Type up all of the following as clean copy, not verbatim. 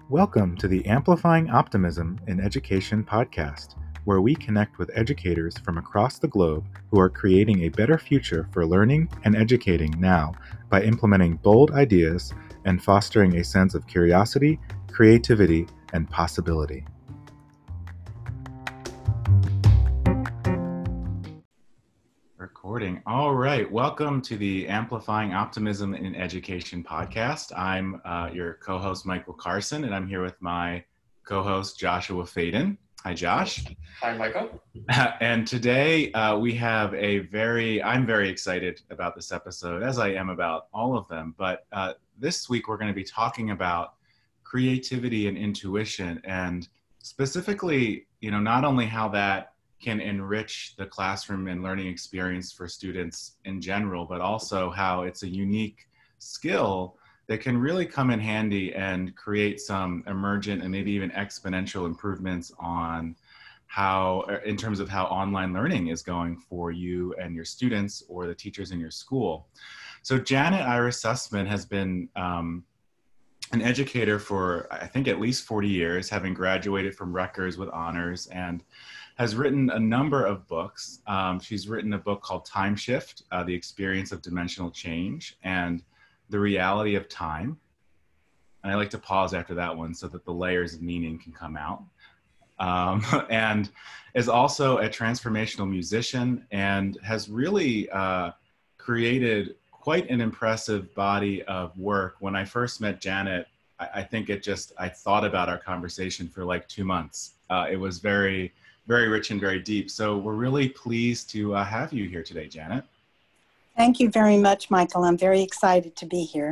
Welcome to the Amplifying Optimism in Education podcast, where we connect with educators from across the globe who are creating a better future for learning and educating now by implementing bold ideas and fostering a sense of curiosity, creativity, and possibility. Recording. All right. Welcome to the Amplifying Optimism in Education podcast. I'm your co-host, Michael Carson, and I'm here with my co-host, Joshua Faden. Hi, Josh. Hi, Michael. And today we have I'm very excited about this episode, as I am about all of them. But this week we're going to be talking about creativity and intuition, and specifically, not only how that can enrich the classroom and learning experience for students in general, but also how it's a unique skill that can really come in handy and create some emergent and maybe even exponential improvements on in terms of how online learning is going for you and your students or the teachers in your school. So Janet Iris Sussman has been an educator for, I think, at least 40 years, having graduated from Rutgers with honors, and has written a number of books. She's written a book called Time Shift, The Experience of Dimensional Change, and The Reality of Time. And I like to pause after that one so that the layers of meaning can come out. And is also a transformational musician and has really created quite an impressive body of work. When I first met Janet, I think I thought about our conversation for like 2 months. It was very, very rich and very deep. So we're really pleased to have you here today, Janet. Thank you very much, Michael. I'm very excited to be here.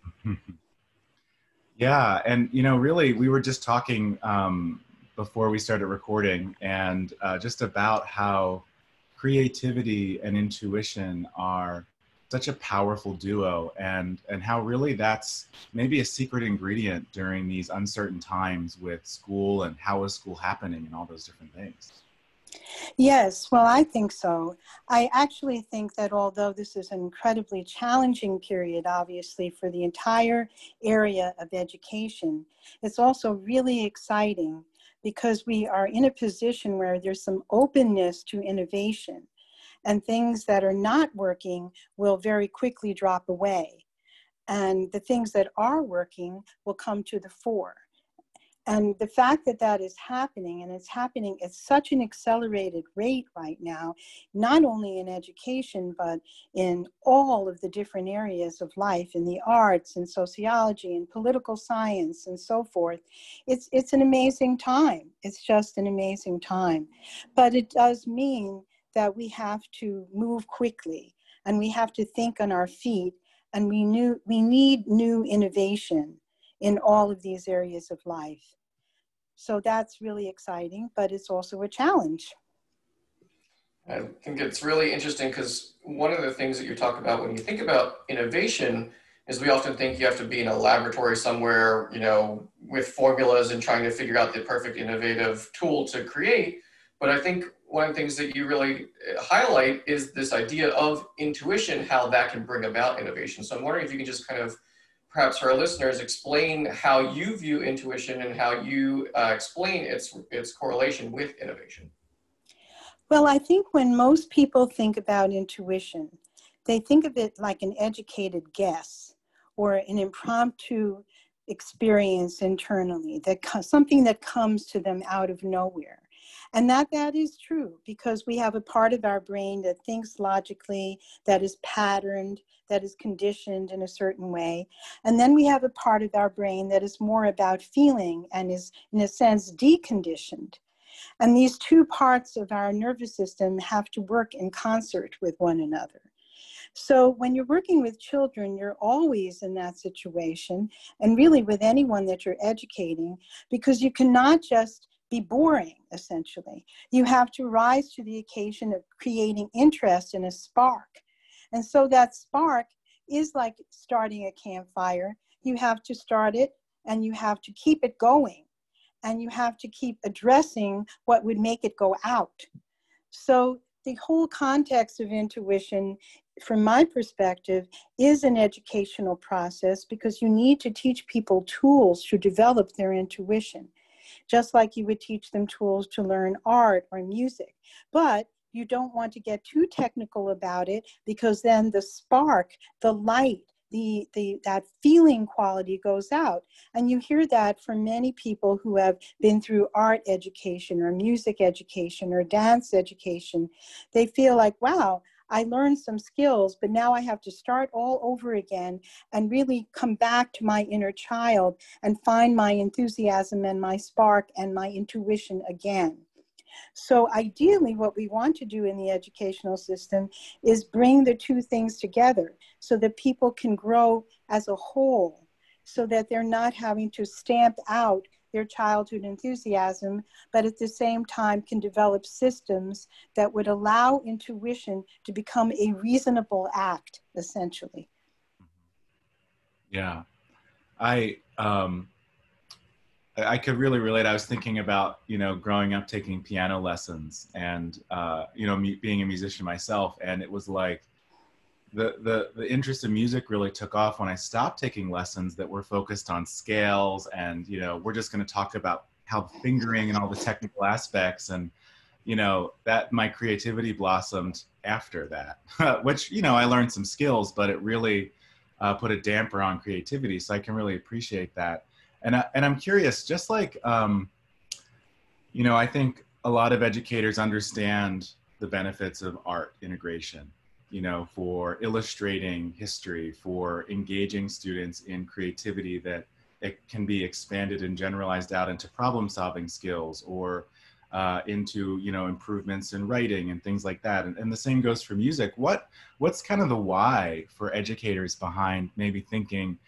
Yeah, and really, we were just talking before we started recording, and just about how creativity and intuition are such a powerful duo, and how really that's maybe a secret ingredient during these uncertain times with school and how is school happening and all those different things. Yes, well, I think so. I actually think that although this is an incredibly challenging period, obviously, for the entire area of education, it's also really exciting because we are in a position where there's some openness to innovation, and things that are not working will very quickly drop away. And the things that are working will come to the fore. And the fact that that is happening, and it's happening at such an accelerated rate right now, not only in education, but in all of the different areas of life, in the arts and sociology and political science and so forth, it's an amazing time. It's just an amazing time. But it does mean that we have to move quickly, and we have to think on our feet, and we need new innovation in all of these areas of life. So that's really exciting, but it's also a challenge. I think it's really interesting because one of the things that you talk about when you think about innovation is we often think you have to be in a laboratory somewhere, with formulas and trying to figure out the perfect innovative tool to create. But I think one of the things that you really highlight is this idea of intuition, how that can bring about innovation. So I'm wondering if you can just kind of, perhaps for our listeners, explain how you view intuition and how you explain its correlation with innovation. Well, I think when most people think about intuition, they think of it like an educated guess or an impromptu experience internally, something that comes to them out of nowhere. And that is true, because we have a part of our brain that thinks logically, that is patterned, that is conditioned in a certain way. And then we have a part of our brain that is more about feeling and is, in a sense, deconditioned. And these two parts of our nervous system have to work in concert with one another. So when you're working with children, you're always in that situation, and really with anyone that you're educating, because you cannot just be boring, essentially. You have to rise to the occasion of creating interest in a spark. And so that spark is like starting a campfire. You have to start it, and you have to keep it going, and you have to keep addressing what would make it go out. So the whole context of intuition from my perspective, is an educational process because you need to teach people tools to develop their intuition, just like you would teach them tools to learn art or music. But you don't want to get too technical about it because then the spark, the light, that feeling quality goes out. And you hear that from many people who have been through art education or music education or dance education. They feel like, wow, I learned some skills, but now I have to start all over again and really come back to my inner child and find my enthusiasm and my spark and my intuition again. So ideally, what we want to do in the educational system is bring the two things together so that people can grow as a whole, so that they're not having to stamp out their childhood enthusiasm, but at the same time can develop systems that would allow intuition to become a reasonable act, essentially. Yeah, I could really relate. I was thinking about, growing up taking piano lessons and, being a musician myself. And it was like the interest in music really took off when I stopped taking lessons that were focused on scales. And, we're just going to talk about how fingering and all the technical aspects. And, that my creativity blossomed after that, which, I learned some skills, but it really put a damper on creativity. So I can really appreciate that. And I'm curious, just like, I think a lot of educators understand the benefits of art integration, for illustrating history, for engaging students in creativity, that it can be expanded and generalized out into problem-solving skills or into, improvements in writing and things like that. And the same goes for music. What's kind of the why for educators behind maybe thinking,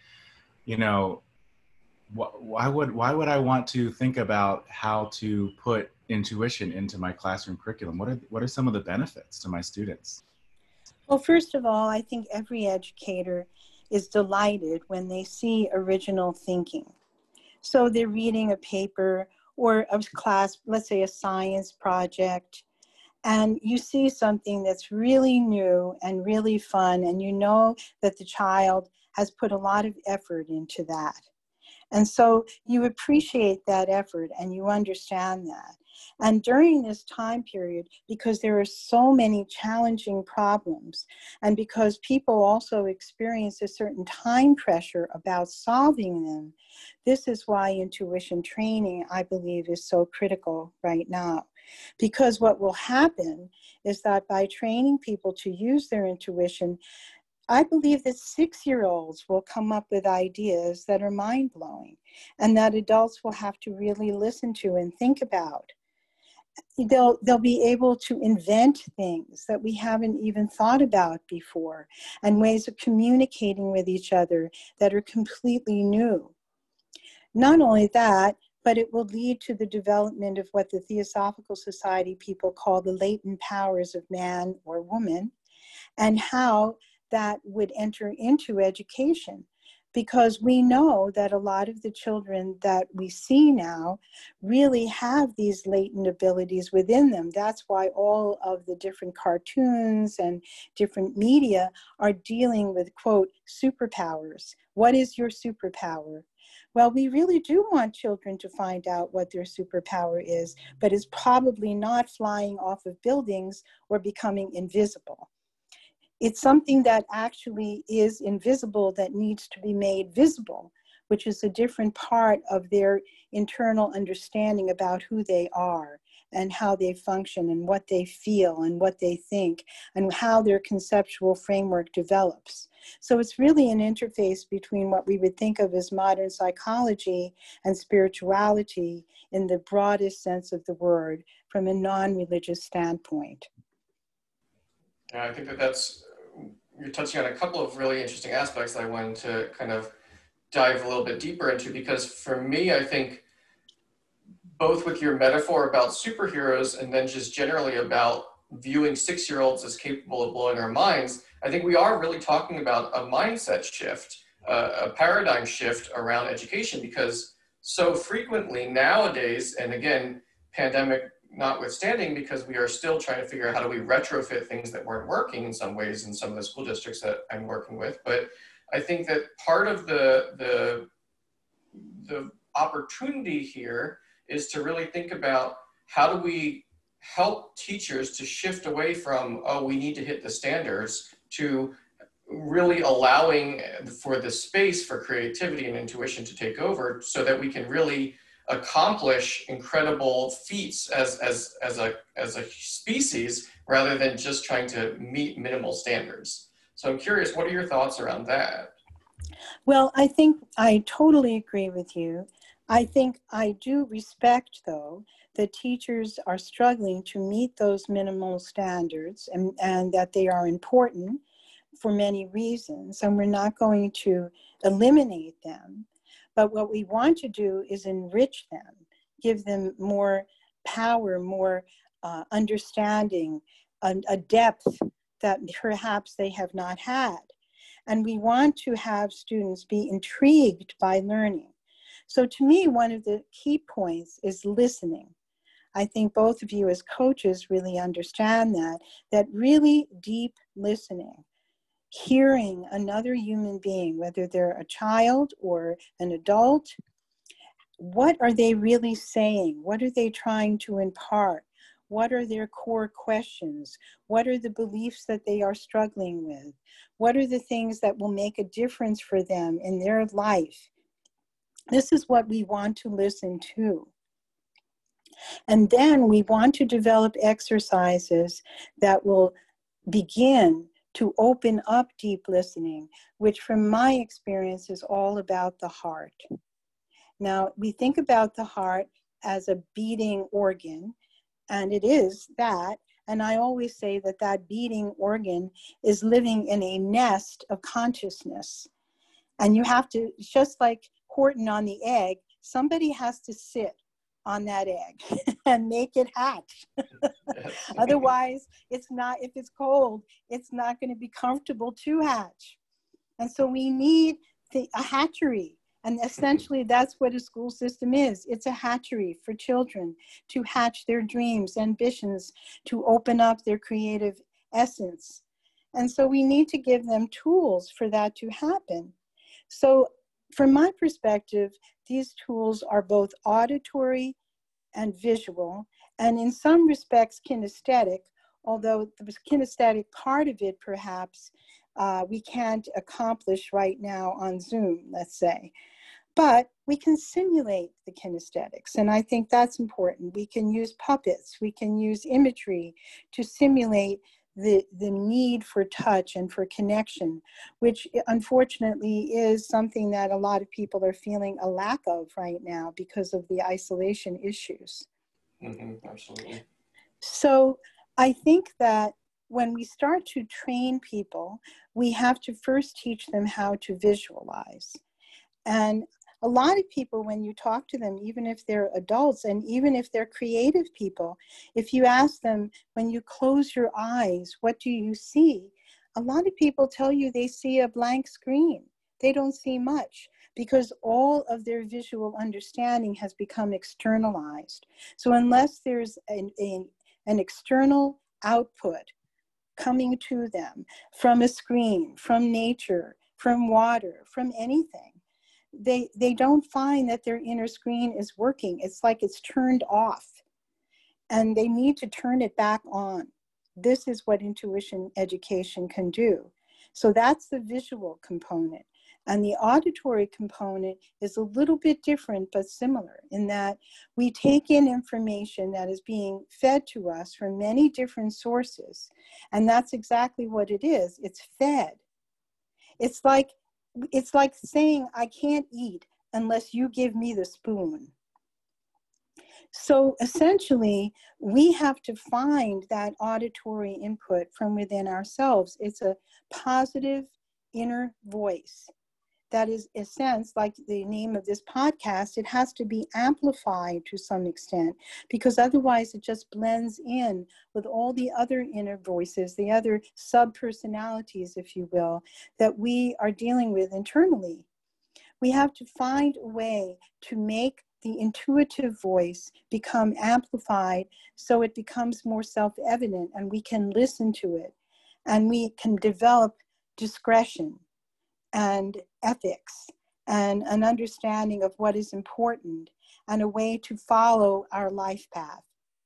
why would I want to think about how to put intuition into my classroom curriculum? What are some of the benefits to my students? Well, first of all, I think every educator is delighted when they see original thinking. So they're reading a paper or a class, let's say a science project, and you see something that's really new and really fun, and you know that the child has put a lot of effort into that. And so you appreciate that effort and you understand that. And during this time period, because there are so many challenging problems, and because people also experience a certain time pressure about solving them, this is why intuition training, I believe, is so critical right now. Because what will happen is that by training people to use their intuition, I believe that 6-year-olds will come up with ideas that are mind-blowing and that adults will have to really listen to and think about. They'll be able to invent things that we haven't even thought about before, and ways of communicating with each other that are completely new. Not only that, but it will lead to the development of what the Theosophical Society people call the latent powers of man or woman, and how that would enter into education, because we know that a lot of the children that we see now really have these latent abilities within them. That's why all of the different cartoons and different media are dealing with, quote, superpowers. What is your superpower? Well, we really do want children to find out what their superpower is, but it's probably not flying off of buildings or becoming invisible. It's something that actually is invisible that needs to be made visible, which is a different part of their internal understanding about who they are and how they function and what they feel and what they think and how their conceptual framework develops. So it's really an interface between what we would think of as modern psychology and spirituality in the broadest sense of the word from a non-religious standpoint. Yeah, I think you're touching on a couple of really interesting aspects that I wanted to kind of dive a little bit deeper into, because for me, I think both with your metaphor about superheroes and then just generally about viewing 6-year-olds as capable of blowing our minds, I think we are really talking about a mindset shift, a paradigm shift around education, because so frequently nowadays, and again, pandemic notwithstanding, because we are still trying to figure out how do we retrofit things that weren't working in some ways in some of the school districts that I'm working with. But I think that part of the opportunity here is to really think about how do we help teachers to shift away from, oh, we need to hit the standards, to really allowing for the space for creativity and intuition to take over, so that we can really accomplish incredible feats as a species, rather than just trying to meet minimal standards. So I'm curious, what are your thoughts around that? Well, I think I totally agree with you. I think I do respect, though, that teachers are struggling to meet those minimal standards, and that they are important for many reasons, and we're not going to eliminate them. But what we want to do is enrich them, give them more power, more understanding, a depth that perhaps they have not had. And we want to have students be intrigued by learning. So to me, one of the key points is listening. I think both of you as coaches really understand that really deep listening, hearing another human being, whether they're a child or an adult, what are they really saying? What are they trying to impart? What are their core questions? What are the beliefs that they are struggling with? What are the things that will make a difference for them in their life? This is what we want to listen to. And then we want to develop exercises that will begin to open up deep listening, which from my experience is all about the heart. Now, we think about the heart as a beating organ, and it is that. And I always say that that beating organ is living in a nest of consciousness. And you have to, just like Horton on the egg, somebody has to sit on that egg and make it hatch. Otherwise, it's not, if it's cold, it's not going to be comfortable to hatch. And so we need a hatchery. And essentially, that's what a school system is. It's a hatchery for children to hatch their dreams, ambitions, to open up their creative essence. And so we need to give them tools for that to happen. So from my perspective, these tools are both auditory and visual, and in some respects kinesthetic, although the kinesthetic part of it perhaps we can't accomplish right now on Zoom, let's say. But we can simulate the kinesthetics, and I think that's important. We can use puppets, we can use imagery to simulate the need for touch and for connection, which unfortunately is something that a lot of people are feeling a lack of right now because of the isolation issues. Absolutely. So I think that when we start to train people, we have to first teach them how to visualize. And a lot of people, when you talk to them, even if they're adults and even if they're creative people, if you ask them, when you close your eyes, what do you see? A lot of people tell you they see a blank screen. They don't see much because all of their visual understanding has become externalized. So unless there's an external output coming to them from a screen, from nature, from water, from anything, they don't find that their inner screen is working. It's like it's turned off, and they need to turn it back on. This is what intuition education can do. So that's the visual component. And the auditory component is a little bit different, but similar in that we take in information that is being fed to us from many different sources. And that's exactly what it is. It's fed. It's like saying, I can't eat unless you give me the spoon. So essentially, we have to find that auditory input from within ourselves. It's a positive inner voice. That is, in a sense, like the name of this podcast, it has to be amplified to some extent, because otherwise it just blends in with all the other inner voices, the other sub-personalities, if you will, that we are dealing with internally. We have to find a way to make the intuitive voice become amplified so it becomes more self-evident and we can listen to it and we can develop discretion and ethics and an understanding of what is important and a way to follow our life path.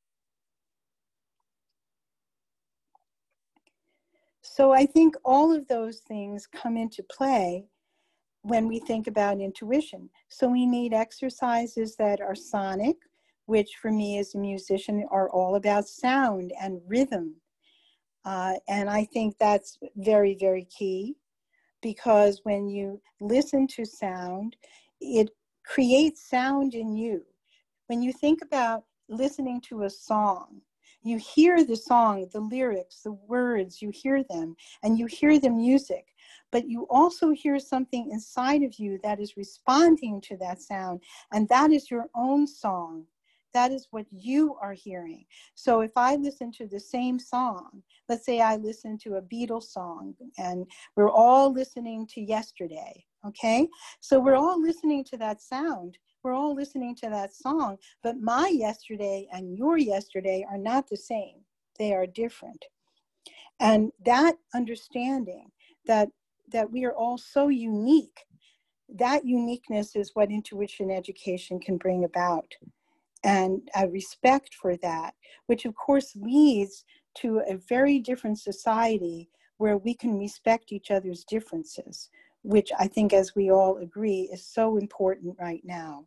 So I think all of those things come into play when we think about intuition. So we need exercises that are sonic, which for me as a musician are all about sound and rhythm. And I think that's very, very key, because when you listen to sound, it creates sound in you. When you think about listening to a song, you hear the song, the lyrics, the words, you hear them, and you hear the music, but you also hear something inside of you that is responding to that sound, and that is your own song. That is what you are hearing. So if I listen to the same song, let's say I listen to a Beatles song, and we're all listening to Yesterday, okay? So we're all listening to that sound. We're all listening to that song, but my yesterday and your yesterday are not the same. They are different. And that understanding that we are all so unique, that uniqueness is what intuition education can bring about. And a respect for that, which of course leads to a very different society where we can respect each other's differences, which I think, as we all agree, is so important right now.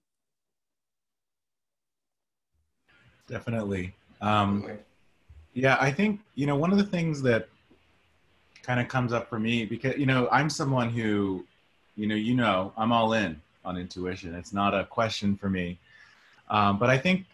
Definitely. Yeah, I think, one of the things that kind of comes up for me, because, I'm someone who, I'm all in on intuition. It's not a question for me. But I think,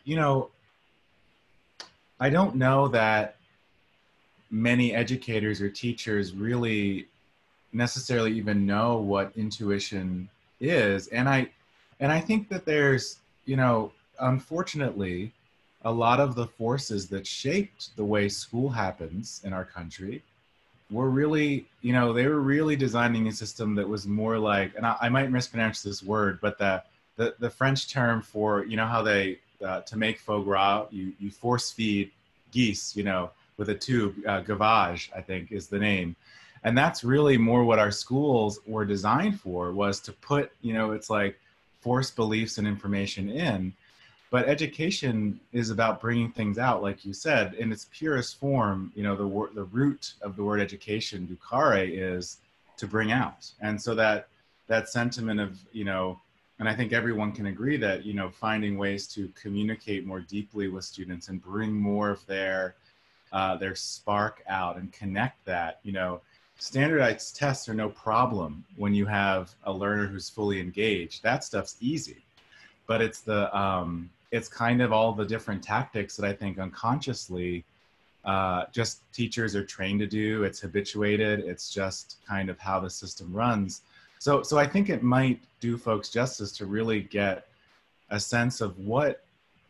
I don't know that many educators or teachers really necessarily even know what intuition is. And I think that there's, unfortunately, a lot of the forces that shaped the way school happens in our country were really, they were really designing a system that was more like, and I might mispronounce this word, but the French term for, how they, to make foie gras, you force feed geese, with a tube, gavage, I think is the name. And that's really more what our schools were designed for, was to put, it's like force beliefs and information in. But education is about bringing things out, like you said, in its purest form. The root of the word education, educare, is to bring out. And so that sentiment of, and I think everyone can agree that, finding ways to communicate more deeply with students and bring more of their spark out and connect that, standardized tests are no problem when you have a learner who's fully engaged. That stuff's easy. But it's it's kind of all the different tactics that I think unconsciously just teachers are trained to do. It's habituated. It's just kind of how the system runs. So I think it might do folks justice to really get a sense of what,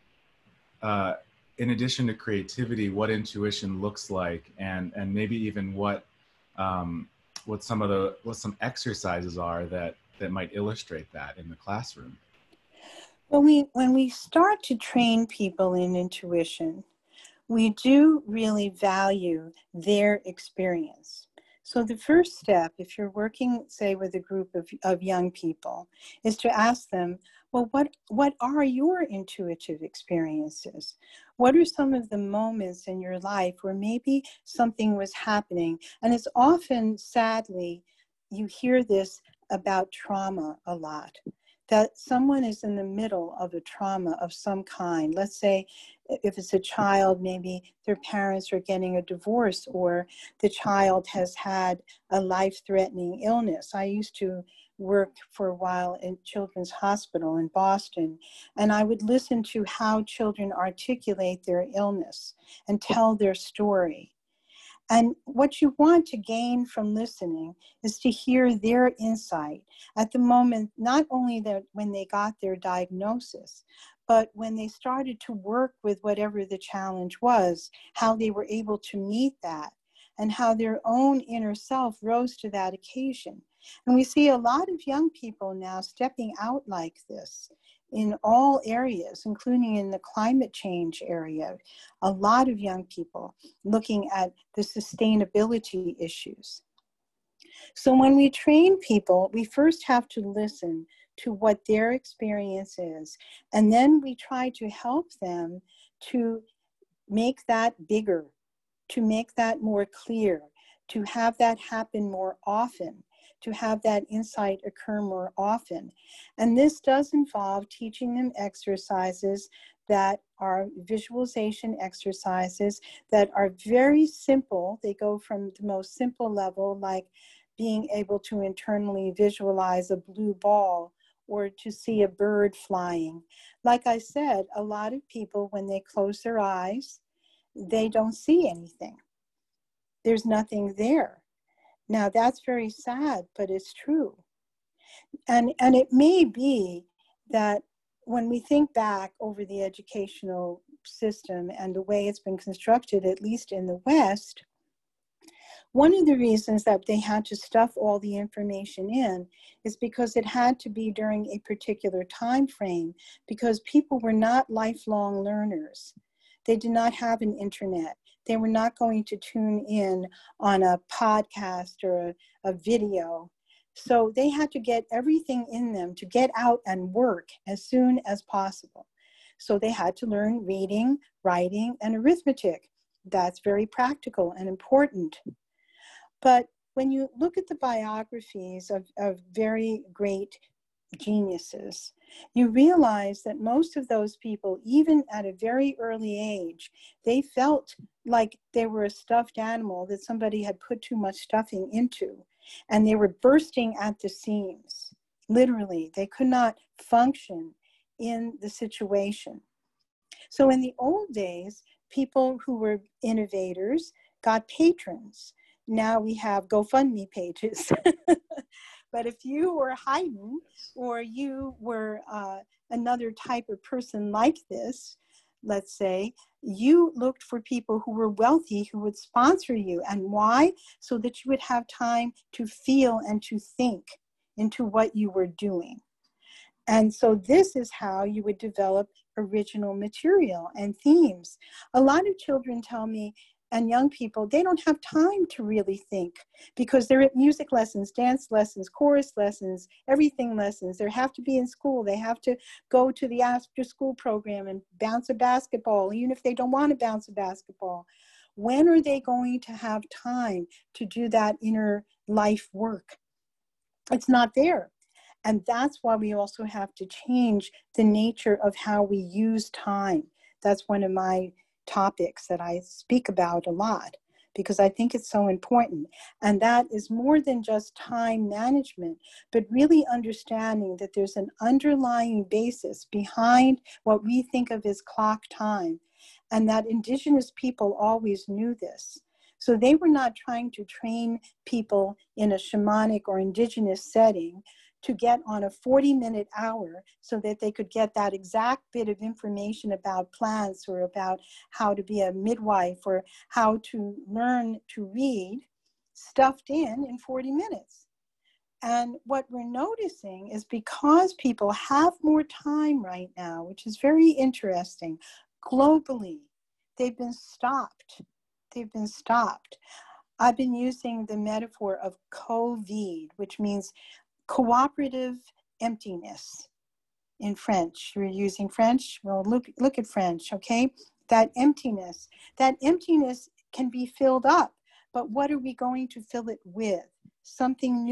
in addition to creativity, what intuition looks like, and maybe even what some exercises are that might illustrate that in the classroom. Well, when we start to train people in intuition, we do really value their experience. So the first step, if you're working, say, with a group of young people, is to ask them, well, what are your intuitive experiences? What are some of the moments in your life where maybe something was happening? And it's often, sadly, you hear this about trauma a lot, that someone is in the middle of a trauma of some kind. Let's say if it's a child, maybe their parents are getting a divorce, or the child has had a life-threatening illness. I used to work for a while in Children's Hospital in Boston, and I would listen to how children articulate their illness and tell their story. And what you want to gain from listening is to hear their insight at the moment, not only that when they got their diagnosis, but when they started to work with whatever the challenge was, how they were able to meet that, and how their own inner self rose to that occasion. And we see a lot of young people now stepping out like this. in all areas, including in the climate change area, a lot of young people looking at the sustainability issues. So when we train people, we first have to listen to what their experience is, and then we try to help them to make that bigger, to make that more clear, to have that happen more often, to have that insight occur more often. And this does involve teaching them exercises that are visualization exercises that are very simple. They go from the most simple level, like being able to internally visualize a blue ball or to see a bird flying. Like I said, a lot of people, when they close their eyes, they don't see anything. There's nothing there. Now that's very sad, but it's true. And it may be that when we think back over the educational system and the way it's been constructed, at least in the West, one of the reasons that they had to stuff all the information in is because it had to be during a particular time frame, because people were not lifelong learners. They did not have an internet. They were not going to tune in on a podcast or a video. So they had to get everything in them to get out and work as soon as possible. So they had to learn reading, writing, and arithmetic. That's very practical and important. But when you look at the biographies of very great geniuses, you realize that most of those people, even at a very early age, they felt like they were a stuffed animal that somebody had put too much stuffing into, and they were bursting at the seams. Literally, they could not function in the situation. So in the old days, people who were innovators got patrons. Now we have GoFundMe pages. But if you were Haydn, or you were another type of person like this, let's say, you looked for people who were wealthy who would sponsor you. And why? So that you would have time to feel and to think into what you were doing. And so this is how you would develop original material and themes. A lot of children tell me, and young people, they don't have time to really think because they're at music lessons, dance lessons, chorus lessons, everything lessons. They have to be in school. They have to go to the after school program and bounce a basketball, even if they don't want to bounce a basketball. When are they going to have time to do that inner life work? It's not there. And that's why we also have to change the nature of how we use time. That's one of my topics that I speak about a lot because I think it's so important. And that is more than just time management, but really understanding that there's an underlying basis behind what we think of as clock time, and that indigenous people always knew this. So they were not trying to train people in a shamanic or indigenous setting to get on a 40-minute hour so that they could get that exact bit of information about plants or about how to be a midwife or how to learn to read stuffed in 40 minutes. And what we're noticing is because people have more time right now, which is very interesting, globally, they've been stopped. They've been stopped. I've been using the metaphor of COVID, which means cooperative emptiness in French. You're using French? Well, look at French, okay? That emptiness can be filled up, but what are we going to fill it with? Something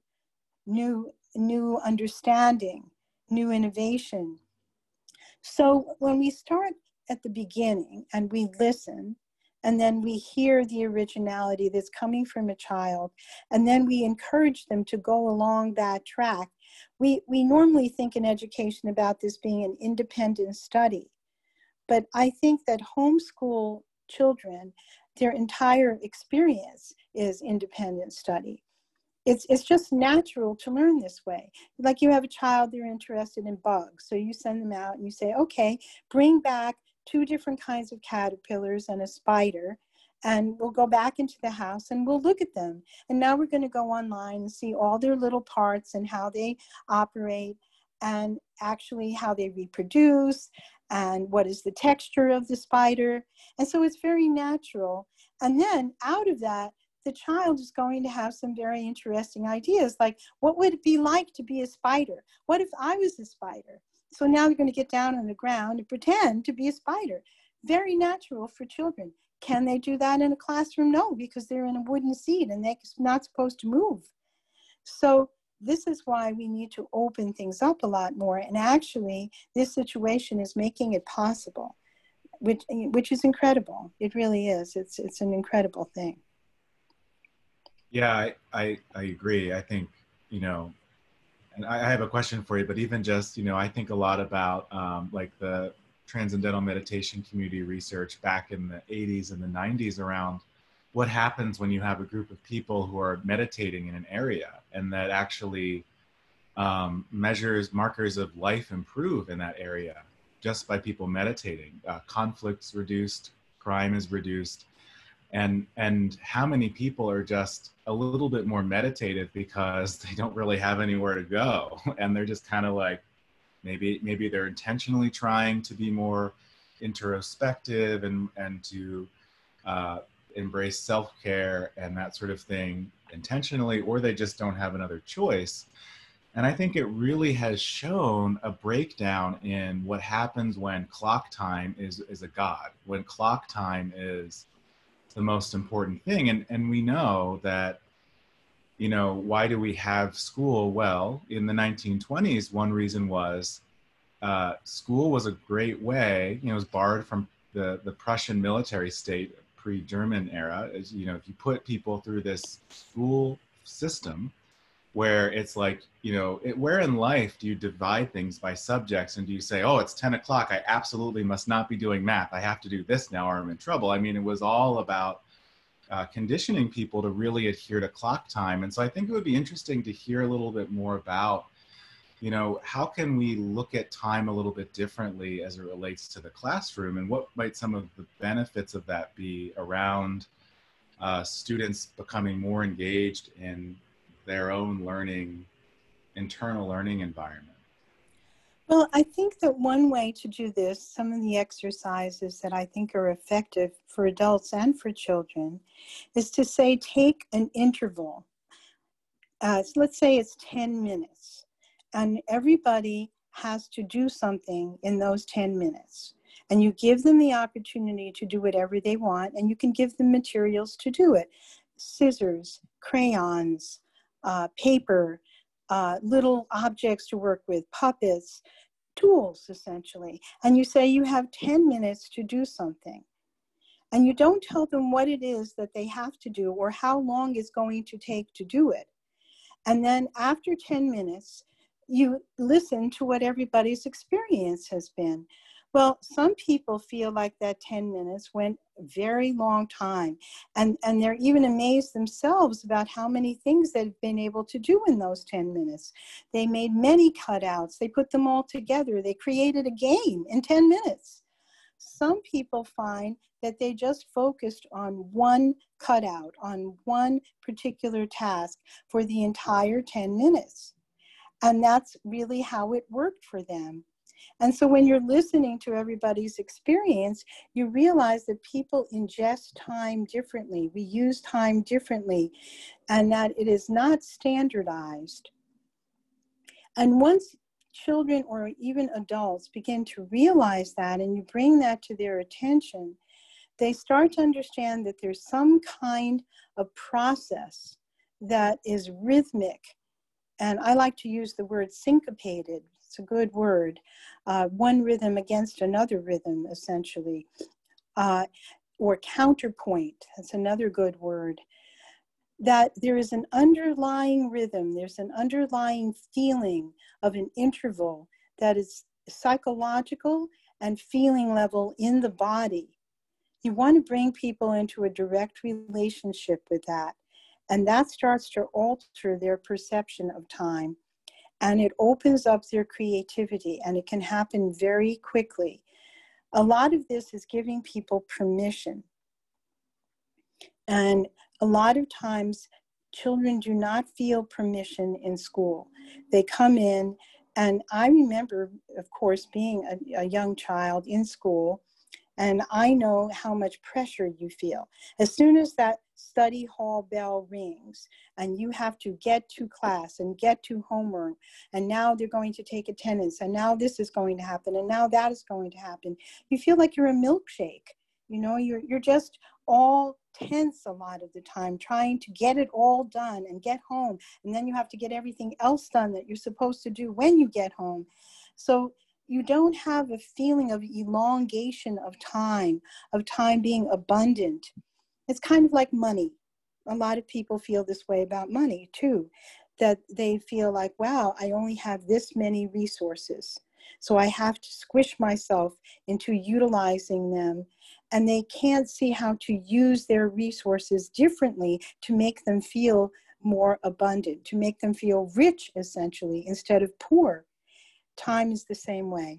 new understanding, new innovation. So when we start at the beginning and we listen, and then we hear the originality that's coming from a child, and then we encourage them to go along that track. We normally think in education about this being an independent study, but I think that homeschool children, their entire experience is independent study. It's just natural to learn this way. Like you have a child, they're interested in bugs, so you send them out and you say, okay, bring back 2 different kinds of caterpillars and a spider, and we'll go back into the house and we'll look at them. And now we're going to go online and see all their little parts and how they operate. and actually how they reproduce and what is the texture of the spider. And so it's very natural. And then out of that, the child is going to have some very interesting ideas, like, what would it be like to be a spider? What if I was a spider? So now they're going to get down on the ground and pretend to be a spider. Very natural for children. Can they do that in a classroom? No, because they're in a wooden seat and they're not supposed to move. So this is why we need to open things up a lot more. And actually, this situation is making it possible, which is incredible. It really is. It's an incredible thing. Yeah, I agree. I think, and I have a question for you, but even just, I think a lot about like the transcendental meditation community research back in the 80s and the 90s around what happens when you have a group of people who are meditating in an area, and that actually markers of life improve in that area just by people meditating. Conflict's reduced, crime is reduced. And how many people are just a little bit more meditative because they don't really have anywhere to go, and they're just kind of like, maybe they're intentionally trying to be more introspective and to embrace self-care and that sort of thing intentionally, or they just don't have another choice. And I think it really has shown a breakdown in what happens when clock time is a god, when clock time is the most important thing. And we know that, why do we have school? Well, in the 1920s, one reason was school was a great way, it was borrowed from the Prussian military state pre-German era. Is, if you put people through this school system where it's like, where in life do you divide things by subjects, and do you say, oh, it's 10 o'clock, I absolutely must not be doing math, I have to do this now or I'm in trouble? I mean, it was all about conditioning people to really adhere to clock time. And so I think it would be interesting to hear a little bit more about, how can we look at time a little bit differently as it relates to the classroom, and what might some of the benefits of that be around students becoming more engaged in their own internal learning environment? Well, I think that one way to do this, some of the exercises that I think are effective for adults and for children, is to say, take an interval. So let's say it's 10 minutes, and everybody has to do something in those 10 minutes. And you give them the opportunity to do whatever they want, and you can give them materials to do it. Scissors, crayons, paper, little objects to work with, puppets, tools, essentially. And you say you have 10 minutes to do something. And you don't tell them what it is that they have to do or how long it's going to take to do it. And then after 10 minutes, you listen to what everybody's experience has been. Well, some people feel like that 10 minutes went a very long time. And they're even amazed themselves about how many things they've been able to do in those 10 minutes. They made many cutouts. They put them all together. They created a game in 10 minutes. Some people find that they just focused on one cutout, on one particular task for the entire 10 minutes. And that's really how it worked for them. And so when you're listening to everybody's experience, you realize that people ingest time differently. We use time differently, and that it is not standardized. And once children or even adults begin to realize that, and you bring that to their attention, they start to understand that there's some kind of process that is rhythmic. And I like to use the word syncopated. It's a good word. One rhythm against another rhythm, essentially. Or counterpoint, that's another good word. That there is an underlying rhythm, there's an underlying feeling of an interval that is psychological and feeling level in the body. You want to bring people into a direct relationship with that. And that starts to alter their perception of time. And it opens up their creativity, and it can happen very quickly. A lot of this is giving people permission. And a lot of times, children do not feel permission in school. They come in, And I remember, of course, being a young child in school, and I know how much pressure you feel. As soon as that study hall bell rings and you have to get to class and get to homework, and now they're going to take attendance, and now this is going to happen, and now that is going to happen, you feel like you're a milkshake. You know, you're just all tense a lot of the time, trying to get it all done and get home. And then you have to get everything else done that you're supposed to do when you get home. So you don't have a feeling of elongation of time being abundant. It's kind of like money. A lot of people feel this way about money too, that they feel like, wow, I only have this many resources, so I have to squish myself into utilizing them, and they can't see how to use their resources differently to make them feel more abundant, to make them feel rich, essentially, instead of poor. Time is the same way.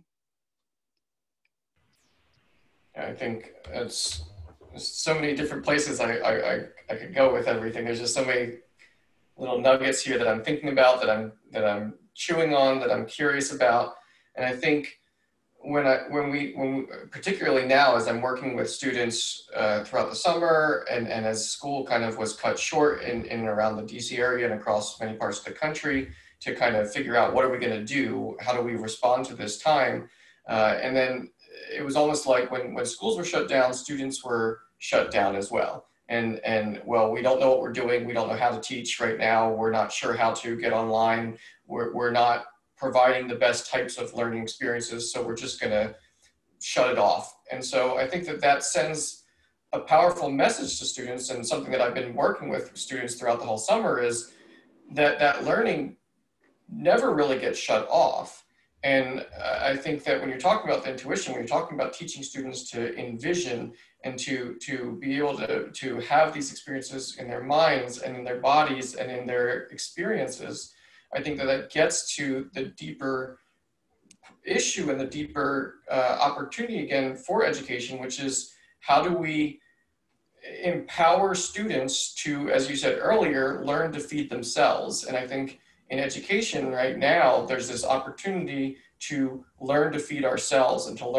I think it's so many different places I could go with everything. There's just so many little nuggets here that I'm thinking about, that I'm chewing on, that I'm curious about. And I think when we particularly now, as I'm working with students throughout the summer, and as school kind of was cut short in and around the DC area and across many parts of the country, to kind of figure out what are we going to do, how do we respond to this time, and then it was almost like when schools were shut down, students were shut down as well. And well, we don't know what we're doing. We don't know how to teach right now. We're not sure how to get online. We're not providing the best types of learning experiences, so we're just going to shut it off. And so I think that sends a powerful message to students, and something that I've been working with students throughout the whole summer is that learning never really gets shut off. And I think that when you're talking about the intuition, when you're talking about teaching students to envision and to be able to have these experiences in their minds and in their bodies and in their experiences, I think that gets to the deeper issue and the deeper opportunity again for education, which is how do we empower students to, as you said earlier, learn to feed themselves. And I think in education right now, there's this opportunity to learn to feed ourselves and to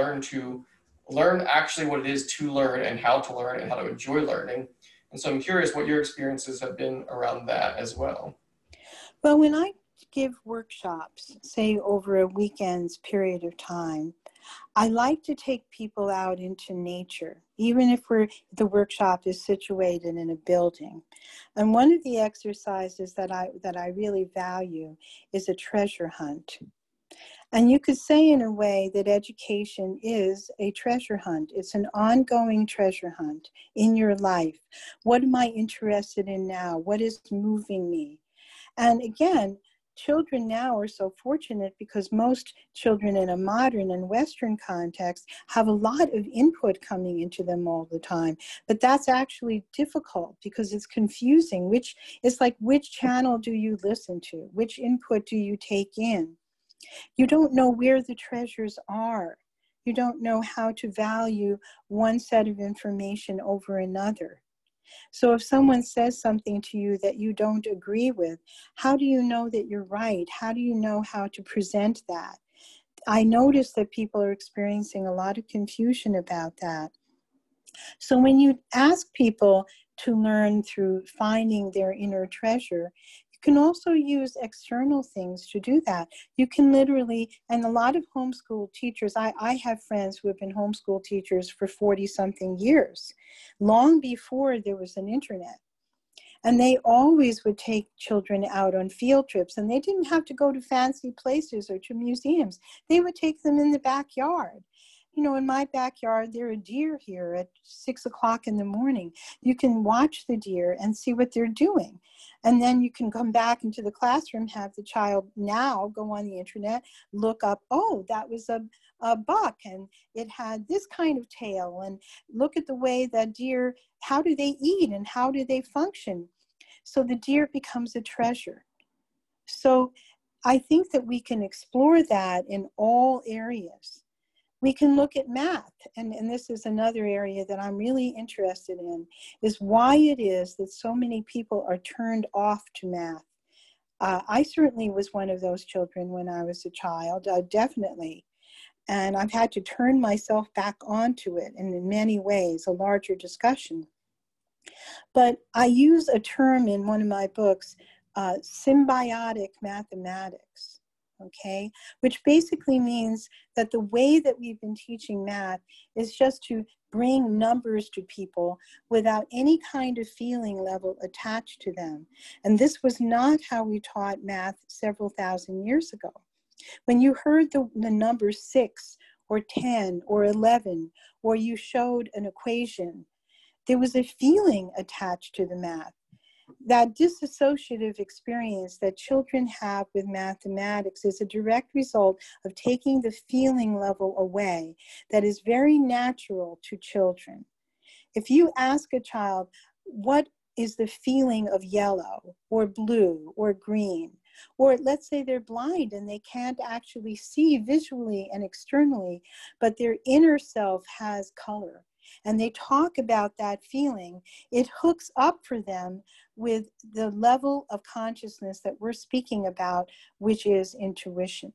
learn actually what it is to learn and how to enjoy learning. And so I'm curious what your experiences have been around that as well. Well, when I give workshops, say over a weekend's period of time, I like to take people out into nature, even if the workshop is situated in a building. And one of the exercises that I really value is a treasure hunt. And you could say in a way that education is a treasure hunt. It's an ongoing treasure hunt in your life. What am I interested in now? What is moving me? And again, children now are so fortunate because most children in a modern and Western context have a lot of input coming into them all the time. But that's actually difficult because it's confusing. It's like, which channel do you listen to? Which input do you take in? You don't know where the treasures are. You don't know how to value one set of information over another. So if someone says something to you that you don't agree with, how do you know that you're right? How do you know how to present that? I notice that people are experiencing a lot of confusion about that. So when you ask people to learn through finding their inner treasure, you can also use external things to do that. You can literally, and a lot of homeschool teachers, I have friends who have been homeschool teachers for 40-something years, long before there was an internet. And they always would take children out on field trips, and they didn't have to go to fancy places or to museums. They would take them in the backyard. You know, in my backyard, there are deer here at 6 o'clock in the morning. You can watch the deer and see what they're doing. And then you can come back into the classroom, have the child now go on the internet, look up, oh, that was a buck, and it had this kind of tail, and look at the way that deer, how do they eat and how do they function? So the deer becomes a treasure. So I think that we can explore that in all areas. We can look at math, and this is another area that I'm really interested in, is why it is that so many people are turned off to math. I certainly was one of those children when I was a child, definitely. And I've had to turn myself back onto it, and in many ways, a larger discussion. But I use a term in one of my books, symbiotic mathematics, okay? Which basically means that the way that we've been teaching math is just to bring numbers to people without any kind of feeling level attached to them. And this was not how we taught math several thousand years ago. When you heard the number 6 or 10 or 11, or you showed an equation, there was a feeling attached to the math. That disassociative experience that children have with mathematics is a direct result of taking the feeling level away that is very natural to children. If you ask a child, what is the feeling of yellow or blue or green? Or let's say they're blind and they can't actually see visually and externally, but their inner self has color. And they talk about that feeling, it hooks up for them with the level of consciousness that we're speaking about, which is intuition.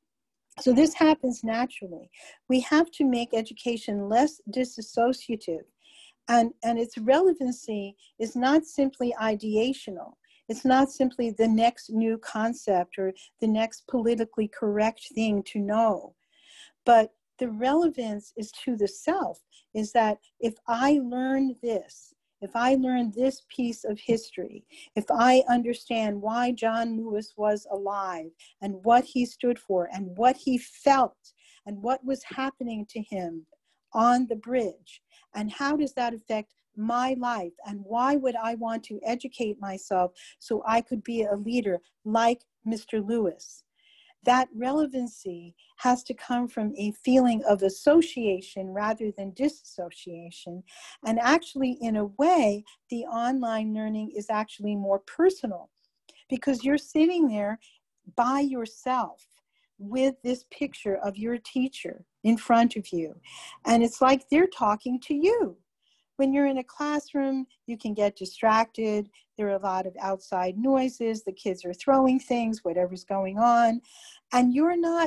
So this happens naturally. We have to make education less disassociative. And its relevancy is not simply ideational. It's not simply the next new concept or the next politically correct thing to know. But the relevance is to the self, is that if I learn this, if I learn this piece of history, if I understand why John Lewis was alive and what he stood for and what he felt and what was happening to him on the bridge, and how does that affect my life, and why would I want to educate myself so I could be a leader like Mr. Lewis? That relevancy has to come from a feeling of association rather than disassociation. And actually, in a way, the online learning is actually more personal because you're sitting there by yourself with this picture of your teacher in front of you. And it's like they're talking to you. When you're in a classroom, you can get distracted. There are a lot of outside noises. The kids are throwing things, whatever's going on. And you're not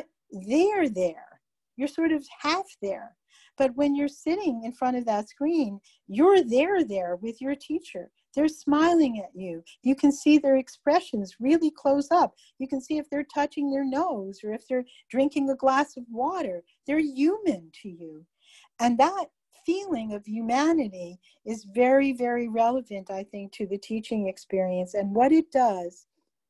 there. You're sort of half there. But when you're sitting in front of that screen, you're there with your teacher. They're smiling at you. You can see their expressions really close up. You can see if they're touching their nose or if they're drinking a glass of water. They're human to you. And that feeling of humanity is very, very relevant, I think, to the teaching experience. And what it does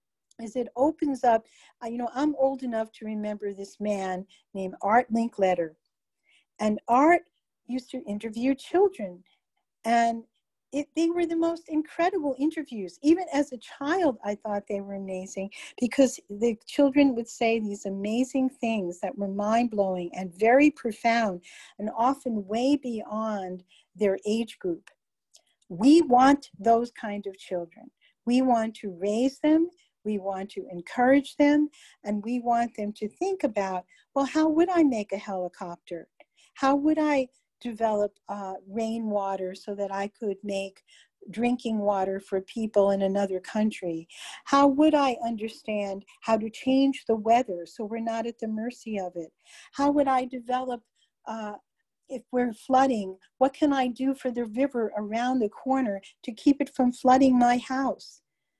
is it opens up, I'm old enough to remember this man named Art Linkletter. And Art used to interview children. And they were the most incredible interviews. Even as a child, I thought they were amazing because the children would say these amazing things that were mind-blowing and very profound and often way beyond their age group. We want those kind of children. We want to raise them. We want to encourage them. And we want them to think about, well, how would I make a helicopter? How would I develop rainwater so that I could make drinking water for people in another country? How would I understand how to change the weather so we're not at the mercy of it? How would I develop, if we're flooding, what can I do for the river around the corner to keep it from flooding my house?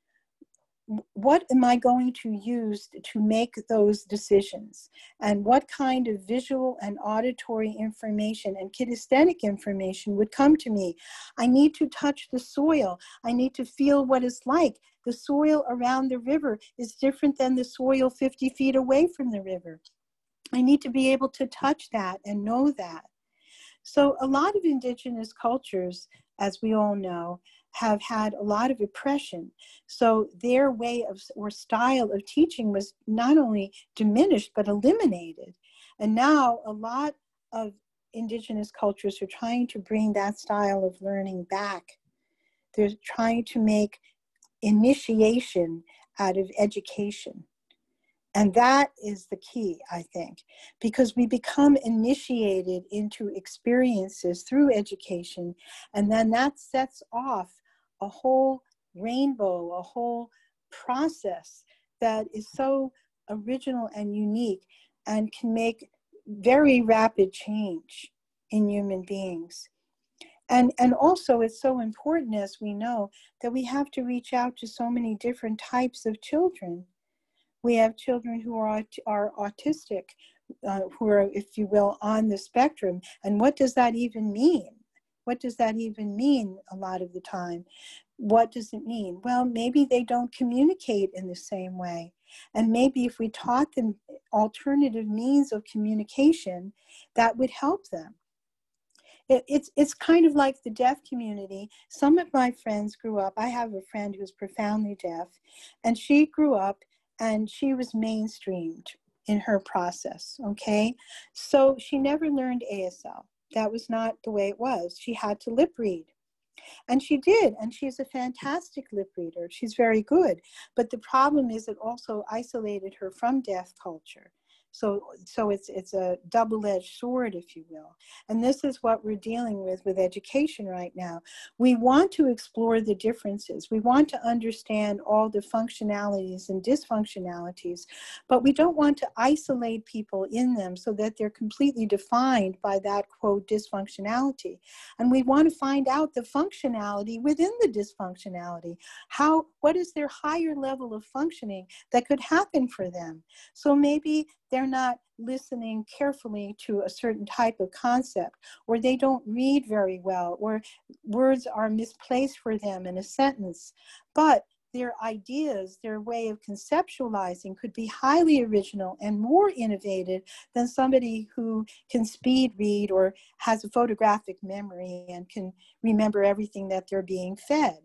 What am I going to use to make those decisions? And what kind of visual and auditory information and kinesthetic information would come to me? I need to touch the soil. I need to feel what it's like. The soil around the river is different than the soil 50 feet away from the river. I need to be able to touch that and know that. So a lot of indigenous cultures, as we all know, have had a lot of oppression. So their way of or style of teaching was not only diminished, but eliminated. And now a lot of indigenous cultures are trying to bring that style of learning back. They're trying to make initiation out of education. And that is the key, I think, because we become initiated into experiences through education, and then that sets off a whole rainbow, a whole process that is so original and unique and can make very rapid change in human beings. And also it's so important, as we know, that we have to reach out to so many different types of children. We have children who are autistic, who are, if you will, on the spectrum. And what does that even mean? What does that even mean a lot of the time? What does it mean? Well, maybe they don't communicate in the same way. And maybe if we taught them alternative means of communication, that would help them. It's kind of like the deaf community. Some of my friends grew up, I have a friend who's profoundly deaf, and she grew up and she was mainstreamed in her process, okay? So she never learned ASL. That was not the way it was. She had to lip read. And she did, and she's a fantastic lip reader. She's very good. But the problem is it also isolated her from deaf culture. So it's a double-edged sword, if you will. And this is what we're dealing with education right now. We want to explore the differences. We want to understand all the functionalities and dysfunctionalities, but we don't want to isolate people in them so that they're completely defined by that, quote, dysfunctionality. And we want to find out the functionality within the dysfunctionality. What is their higher level of functioning that could happen for them? So maybe they're not listening carefully to a certain type of concept, or they don't read very well, or words are misplaced for them in a sentence. But their ideas, their way of conceptualizing could be highly original and more innovative than somebody who can speed read or has a photographic memory and can remember everything that they're being fed.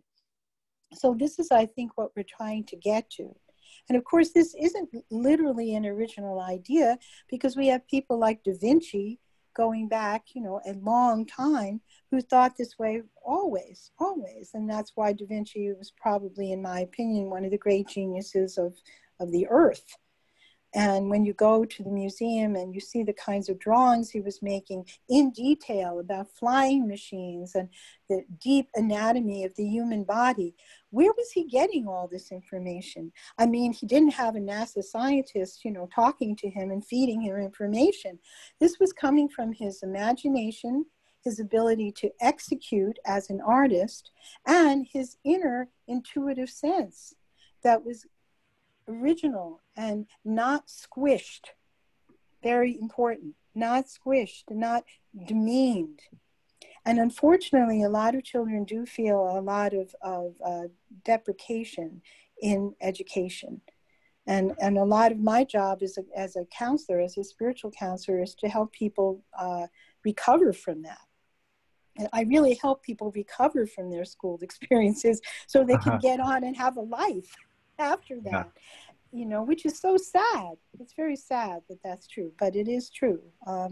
So this is, I think, what we're trying to get to. And of course, this isn't literally an original idea, because we have people like Da Vinci going back, a long time, who thought this way always. And that's why Da Vinci was probably, in my opinion, one of the great geniuses of the earth. And when you go to the museum and you see the kinds of drawings he was making in detail about flying machines and the deep anatomy of the human body, where was he getting all this information? I mean, he didn't have a NASA scientist, talking to him and feeding him information. This was coming from his imagination, his ability to execute as an artist, and his inner intuitive sense that was original and not squished. Very important. Not squished, not demeaned. And unfortunately, a lot of children do feel a lot of deprecation in education. And a lot of my job as a counselor, as a spiritual counselor, is to help people recover from that. And I really help people recover from their school experiences so they can get on and have a life after that, which is so sad. It's very sad that that's true, but it is true.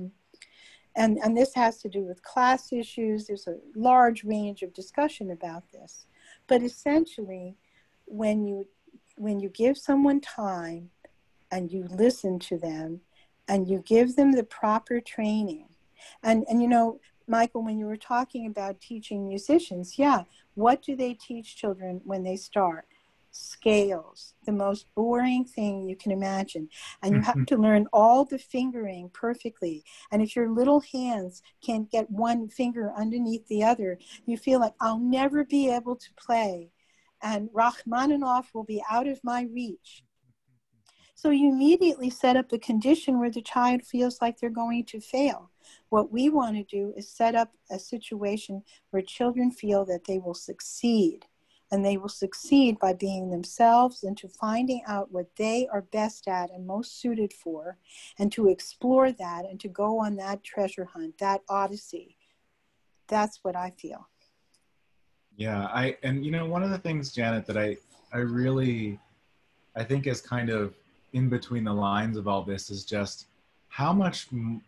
And this has to do with class issues. There's a large range of discussion about this. But essentially, when you give someone time and you listen to them and you give them the proper training, and Michael, when you were talking about teaching musicians, what do they teach children when they start? Scales, the most boring thing you can imagine. And you have to learn all the fingering perfectly. And if your little hands can't get one finger underneath the other, you feel like, I'll never be able to play. And Rachmaninoff will be out of my reach. So you immediately set up the condition where the child feels like they're going to fail. What we want to do is set up a situation where children feel that they will succeed. And they will succeed by being themselves and to finding out what they are best at and most suited for, and to explore that and to go on that treasure hunt, that odyssey. That's what I feel. Yeah, one of the things, Janet, that I think is kind of in between the lines of all this is just how much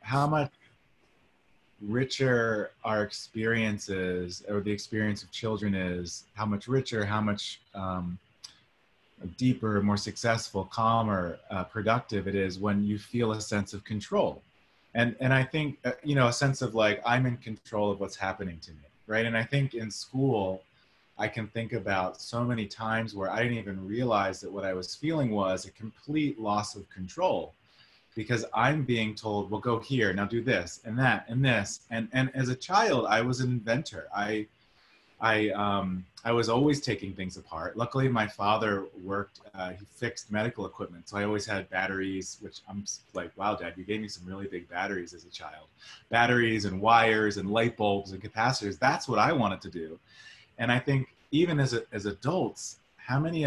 richer our experiences, or the experience of children is, how much richer, how much deeper, more successful, calmer, productive it is when you feel a sense of control. And I think, a sense of like, I'm in control of what's happening to me, right? And I think in school, I can think about so many times where I didn't even realize that what I was feeling was a complete loss of control, because I'm being told, well, go here, now do this and that and this. And as a child, I was an inventor. I was always taking things apart. Luckily, my father worked, he fixed medical equipment. So I always had batteries, which I'm like, wow, Dad, you gave me some really big batteries as a child. Batteries and wires and light bulbs and capacitors. That's what I wanted to do. And I think even as adults, how many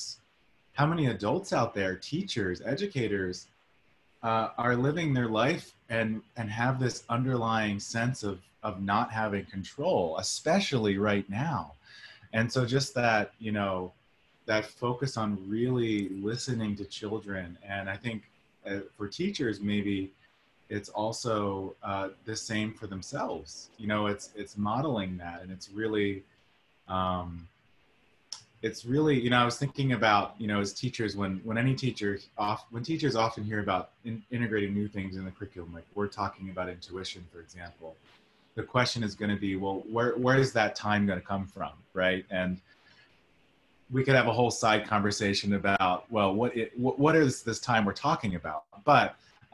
adults out there, teachers, educators, are living their life and have this underlying sense of not having control, especially right now. And so just that, you know, that focus on really listening to children. And I think for teachers, maybe it's also the same for themselves. You know, it's modeling that, and um, it's really, you know, I was thinking about, you know, as teachers, when teachers often hear about integrating new things in the curriculum, like we're talking about intuition, for example, the question is going to be, well, where is that time going to come from, right? And we could have a whole side conversation about, well, what is this time we're talking about? But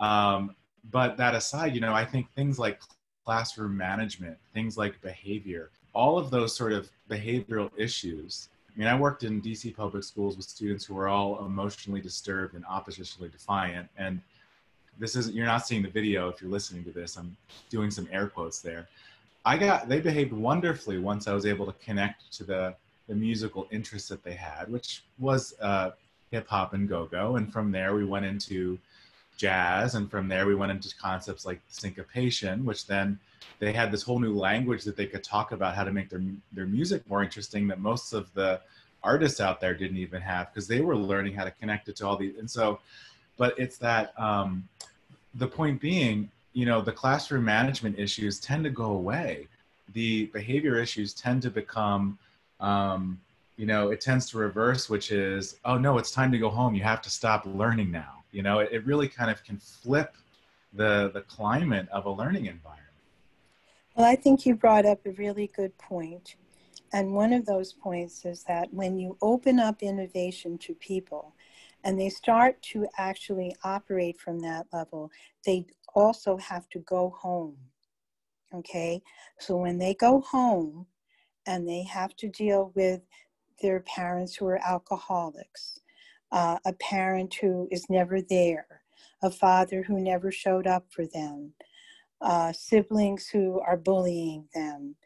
that aside, you know, I think things like classroom management, things like behavior, all of those sort of behavioral issues. I mean, I worked in DC public schools with students who were all emotionally disturbed and oppositionally defiant. And you're not seeing the video if you're listening to this. I'm doing some air quotes there. They behaved wonderfully once I was able to connect to the musical interests that they had, which was hip hop and go-go. And from there we went into jazz. And from there we went into concepts like syncopation, which then they had this whole new language that they could talk about how to make their music more interesting that most of the artists out there didn't even have, because they were learning how to connect it to all these. And so, but it's that, the point being, you know, the classroom management issues tend to go away. The behavior issues tend to become, you know, it tends to reverse, which is, oh no, it's time to go home. You have to stop learning now. You know, it really kind of can flip the climate of a learning environment. Well, I think you brought up a really good point. And one of those points is that when you open up innovation to people and they start to actually operate from that level, they also have to go home. Okay? So when they go home and they have to deal with their parents who are alcoholics, a parent who is never there, a father who never showed up for them, siblings who are bullying them,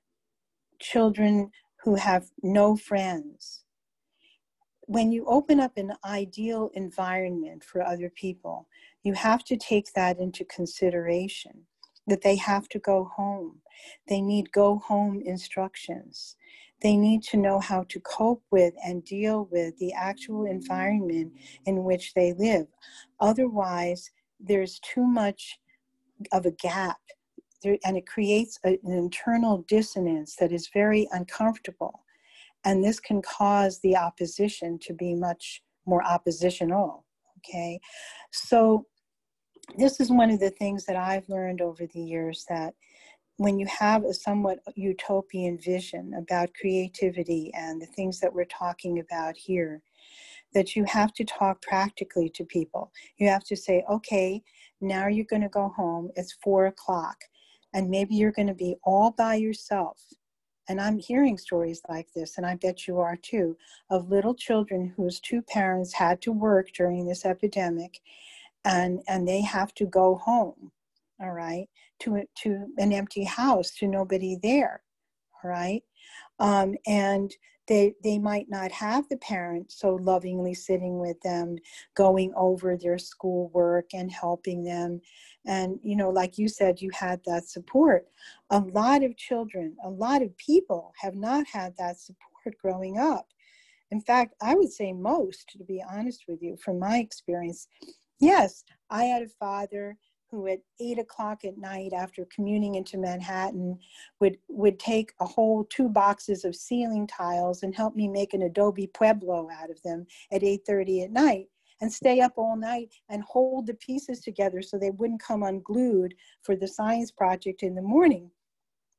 children who have no friends. When you open up an ideal environment for other people, you have to take that into consideration, that they have to go home. They need go home instructions. They need to know how to cope with and deal with the actual environment in which they live. Otherwise, there's too much of a gap there, and it creates an internal dissonance that is very uncomfortable. And this can cause the opposition to be much more oppositional, okay? So this is one of the things that I've learned over the years, that when you have a somewhat utopian vision about creativity and the things that we're talking about here, that you have to talk practically to people. You have to say, okay, now you're going to go home, it's 4 o'clock, and maybe you're going to be all by yourself. And I'm hearing stories like this, and I bet you are too, of little children whose two parents had to work during this epidemic, and they have to go home, all right, to an empty house, to nobody there, all right? And they might not have the parent so lovingly sitting with them, going over their schoolwork and helping them. And, you know, like you said, you had that support. A lot of children, a lot of people have not had that support growing up. In fact, I would say most, to be honest with you, from my experience. Yes, I had a father who at 8 o'clock at night, after commuting into Manhattan, would take a whole 2 boxes of ceiling tiles and help me make an Adobe Pueblo out of them at 8:30 at night, and stay up all night and hold the pieces together so they wouldn't come unglued for the science project in the morning.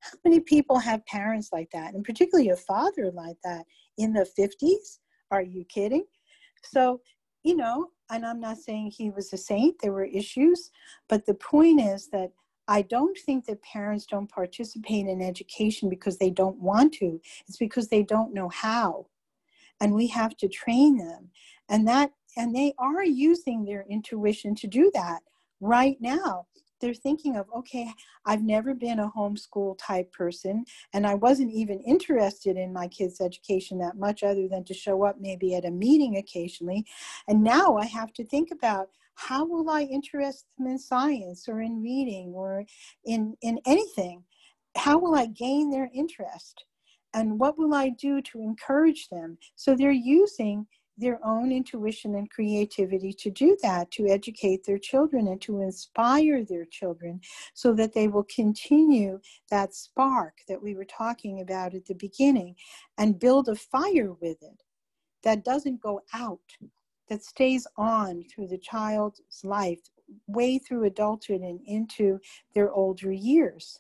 How many people have parents like that, and particularly a father like that in the 50s? Are you kidding? So, you know, and I'm not saying he was a saint, there were issues, but the point is that I don't think that parents don't participate in education because they don't want to. It's because they don't know how. And we have to train them. And they are using their intuition to do that right now. They're thinking of, okay, I've never been a homeschool type person, and I wasn't even interested in my kids' education that much other than to show up maybe at a meeting occasionally. And now I have to think about, how will I interest them in science or in reading or in anything? How will I gain their interest? And what will I do to encourage them? So they're using their own intuition and creativity to do that, to educate their children and to inspire their children so that they will continue that spark that we were talking about at the beginning and build a fire with it that doesn't go out, that stays on through the child's life, way through adulthood and into their older years.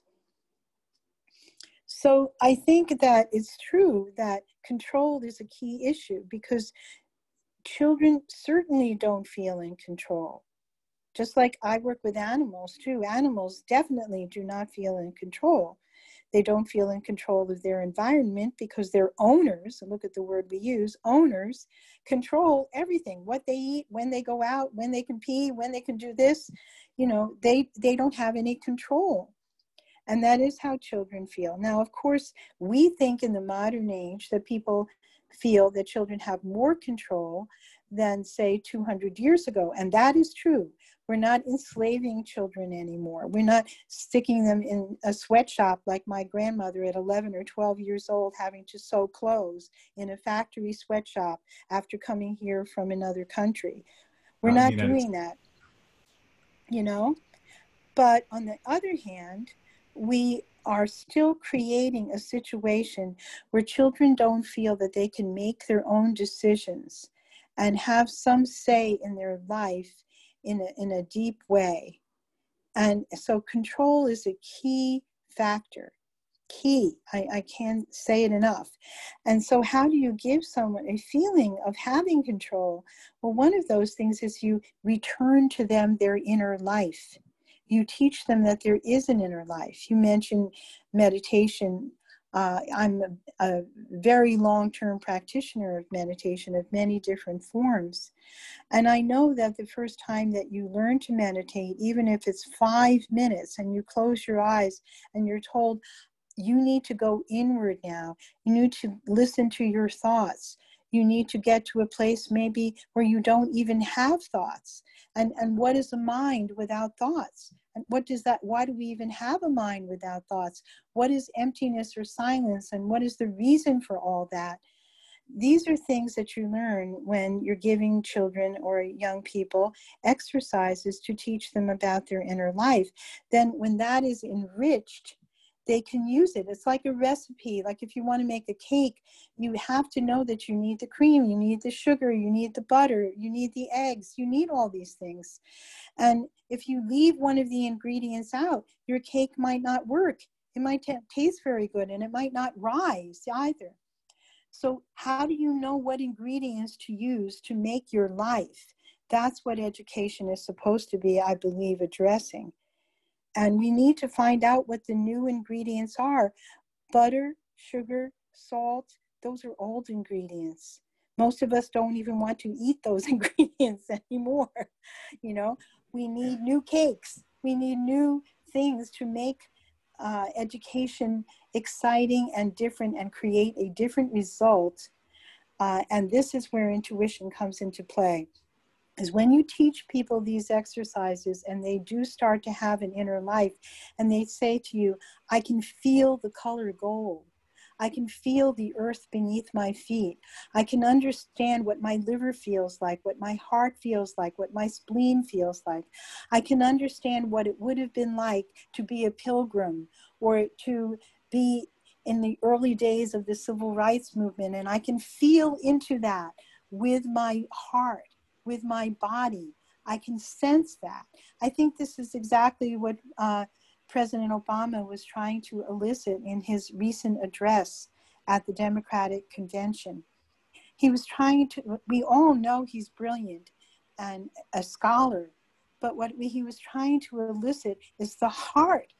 So I think that it's true that control is a key issue because children certainly don't feel in control. Just like I work with animals too. Animals definitely do not feel in control. They don't feel in control of their environment because their owners, and look at the word we use, owners control everything, what they eat, when they go out, when they can pee, when they can do this. You know, they don't have any control. And that is how children feel. Now, of course, we think in the modern age that people feel that children have more control than, say, 200 years ago. And that is true. We're not enslaving children anymore. We're not sticking them in a sweatshop like my grandmother at 11 or 12 years old having to sew clothes in a factory sweatshop after coming here from another country. We're not doing that, you know? But on the other hand, we are still creating a situation where children don't feel that they can make their own decisions and have some say in their life in a deep way. And so control is a key factor. Key. I can't say it enough. And so how do you give someone a feeling of having control? Well, one of those things is you return to them their inner life. You teach them that there is an inner life. You mentioned meditation. I'm a very long-term practitioner of meditation of many different forms. And I know that the first time that you learn to meditate, even if it's 5 minutes and you close your eyes and you're told, you need to go inward now. You need to listen to your thoughts. You need to get to a place maybe where you don't even have thoughts. And what is a mind without thoughts? And what does that, why do we even have a mind without thoughts? What is emptiness or silence? And what is the reason for all that? These are things that you learn when you're giving children or young people exercises to teach them about their inner life. Then when that is enriched, they can use it. It's like a recipe. Like if you want to make a cake, you have to know that you need the cream, you need the sugar, you need the butter, you need the eggs, you need all these things. And if you leave one of the ingredients out, your cake might not work. It might taste very good and it might not rise either. So how do you know what ingredients to use to make your life? That's what education is supposed to be, I believe, addressing. And we need to find out what the new ingredients are. Butter, sugar, salt, those are old ingredients. Most of us don't even want to eat those ingredients anymore. You know, we need new cakes. We need new things to make education exciting and different and create a different result. And this is where intuition comes into play. Is when you teach people these exercises and they do start to have an inner life and they say to you, I can feel the color gold. I can feel the earth beneath my feet. I can understand what my liver feels like, what my heart feels like, what my spleen feels like. I can understand what it would have been like to be a pilgrim or to be in the early days of the civil rights movement. And I can feel into that with my heart, with my body. I can sense that. I think this is exactly what President Obama was trying to elicit in his recent address at the Democratic Convention. He was trying to, we all know he's brilliant and a scholar, but what he was trying to elicit is the heart,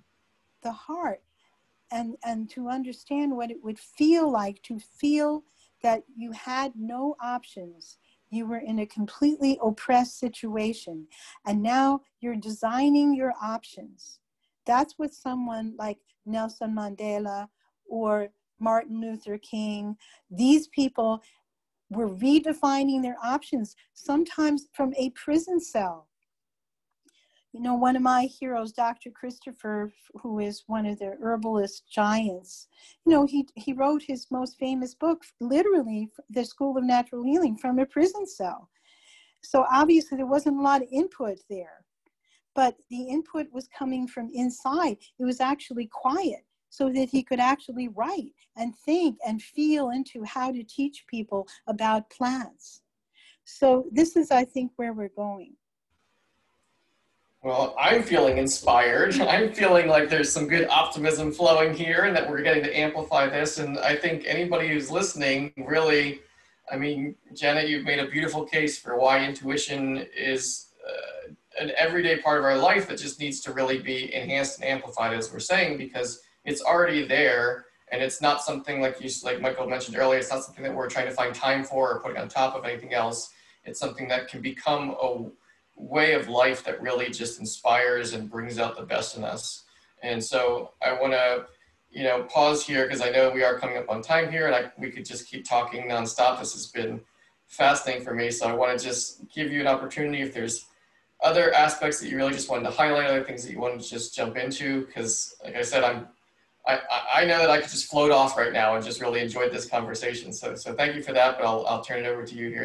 and to understand what it would feel like to feel that you had no options. You were in a completely oppressed situation, and now you're designing your options. That's what someone like Nelson Mandela or Martin Luther King, these people were redefining their options, sometimes from a prison cell. You know, one of my heroes, Dr. Christopher, who is one of the herbalist giants, you know, he wrote his most famous book, literally, The School of Natural Healing, from a prison cell. So obviously there wasn't a lot of input there, but the input was coming from inside. It was actually quiet so that he could actually write and think and feel into how to teach people about plants. So this is, I think, where we're going. Well, I'm feeling inspired. I'm feeling like there's some good optimism flowing here and that we're getting to amplify this. And I think anybody who's listening really, I mean, Janet, you've made a beautiful case for why intuition is an everyday part of our life that just needs to really be enhanced and amplified, as we're saying, because it's already there. And it's not something like Michael mentioned earlier, it's not something that we're trying to find time for or putting on top of anything else. It's something that can become a way of life that really just inspires and brings out the best in us. And so I want to, you know, pause here because I know we are coming up on time here, and we could just keep talking nonstop. This has been fascinating for me. So I want to just give you an opportunity if there's other aspects that you really just wanted to highlight, other things that you wanted to just jump into, because like I said, I know that I could just float off right now and just really enjoyed this conversation. So thank you for that, but I'll turn it over to you here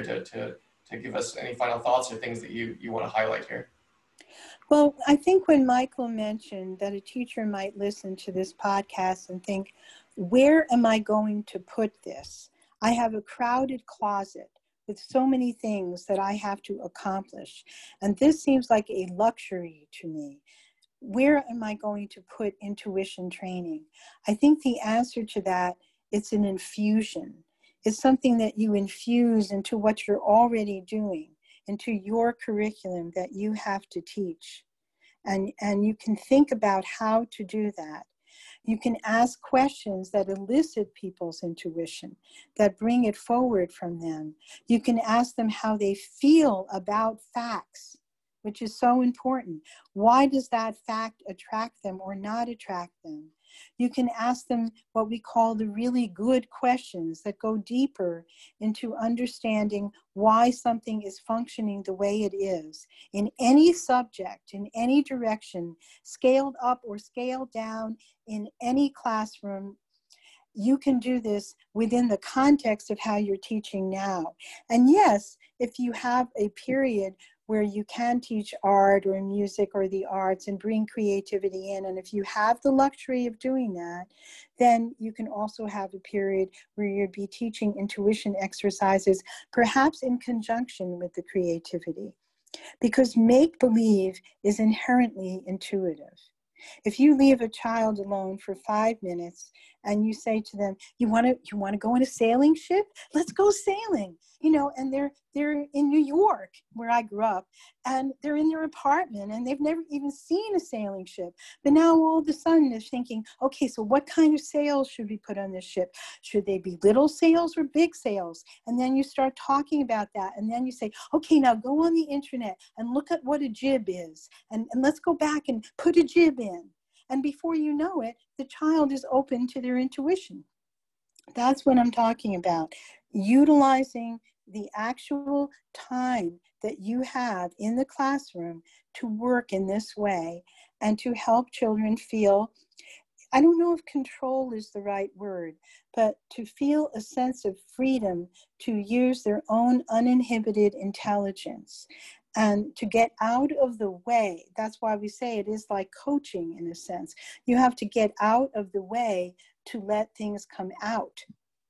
to give us any final thoughts or things that you want to highlight here. Well, I think when Michael mentioned that a teacher might listen to this podcast and think, where am I going to put this? I have a crowded closet with so many things that I have to accomplish. And this seems like a luxury to me. Where am I going to put intuition training? I think the answer to that, it's an infusion. It's something that you infuse into what you're already doing, into your curriculum that you have to teach. And you can think about how to do that. You can ask questions that elicit people's intuition, that bring it forward from them. You can ask them how they feel about facts, which is so important. Why does that fact attract them or not attract them? You can ask them what we call the really good questions that go deeper into understanding why something is functioning the way it is in any subject, in any direction, scaled up or scaled down in any classroom. You can do this within the context of how you're teaching now. And yes, if you have a period where you can teach art or music or the arts and bring creativity in, and if you have the luxury of doing that, then you can also have a period where you'll be teaching intuition exercises, perhaps in conjunction with the creativity. Because make-believe is inherently intuitive. If you leave a child alone for 5 minutes and you say to them, you want to go on a sailing ship? Let's go sailing. You know, and they're in New York, where I grew up, and they're in their apartment and they've never even seen a sailing ship. But now all of a sudden they're thinking, okay, so what kind of sails should we put on this ship? Should they be little sails or big sails? And then you start talking about that. And then you say, okay, now go on the internet and look at what a jib is. And let's go back and put a jib in. And before you know it, the child is open to their intuition. That's what I'm talking about. Utilizing the actual time that you have in the classroom to work in this way and to help children feel, I don't know if control is the right word, but to feel a sense of freedom to use their own uninhibited intelligence and to get out of the way. That's why we say it is like coaching in a sense. You have to get out of the way to let things come out.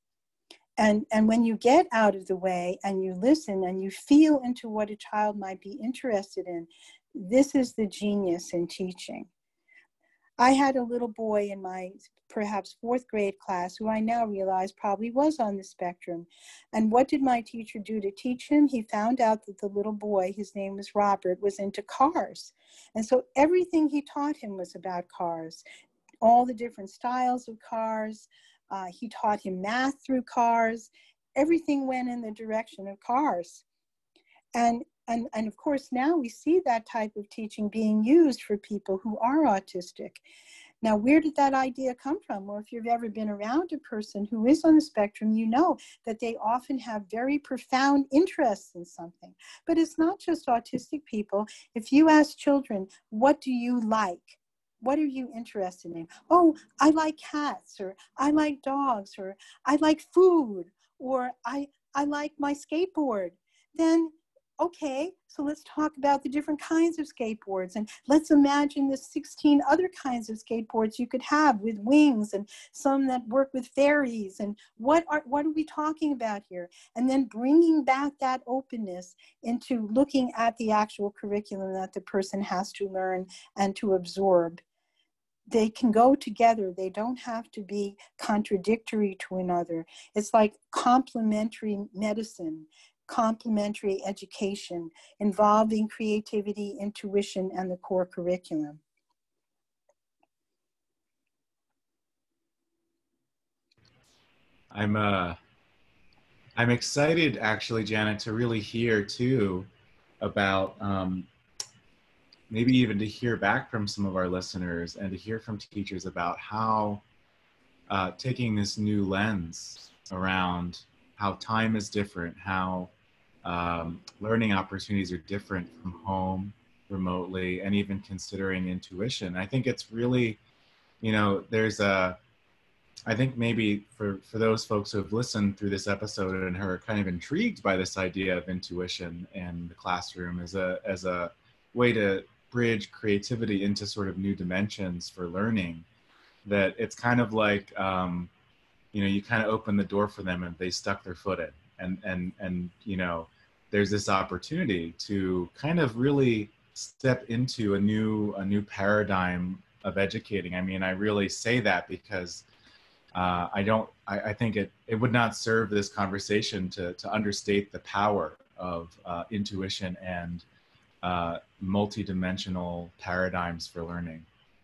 And when you get out of the way and you listen and you feel into what a child might be interested in, this is the genius in teaching. I had a little boy in my perhaps fourth grade class who I now realize probably was on the spectrum. And what did my teacher do to teach him? He found out that the little boy, his name was Robert, was into cars. And so everything he taught him was about cars, all the different styles of cars. He taught him math through cars. Everything went in the direction of cars. And of course, now we see that type of teaching being used for people who are autistic. Now, where did that idea come from? Well, if you've ever been around a person who is on the spectrum, you know that they often have very profound interests in something. But it's not just autistic people. If you ask children, what do you like? What are you interested in? Oh, I like cats, or I like dogs, or I like food, or I like my skateboard. Then okay, so let's talk about the different kinds of skateboards, and let's imagine the 16 other kinds of skateboards you could have with wings, and some that work with fairies, and what are we talking about here? And then bringing back that openness into looking at the actual curriculum that the person has to learn and to absorb. They can go together. They don't have to be contradictory to another. It's like complementary medicine, complementary education involving creativity, intuition, and the core curriculum. I'm excited, actually, Janet, to really hear too about maybe even to hear back from some of our listeners and to hear from teachers about how taking this new lens around how time is different, how learning opportunities are different from home, remotely, and even considering intuition. I think it's really, you know, I think maybe for those folks who have listened through this episode and are kind of intrigued by this idea of intuition in the classroom as a way to bridge creativity into sort of new dimensions for learning, that it's kind of like, you know, you kind of open the door for them and they stuck their foot in, and you know, there's this opportunity to kind of really step into a new paradigm of educating. I mean, I really say that because I think it would not serve this conversation to understate the power of intuition and multidimensional paradigms for learning.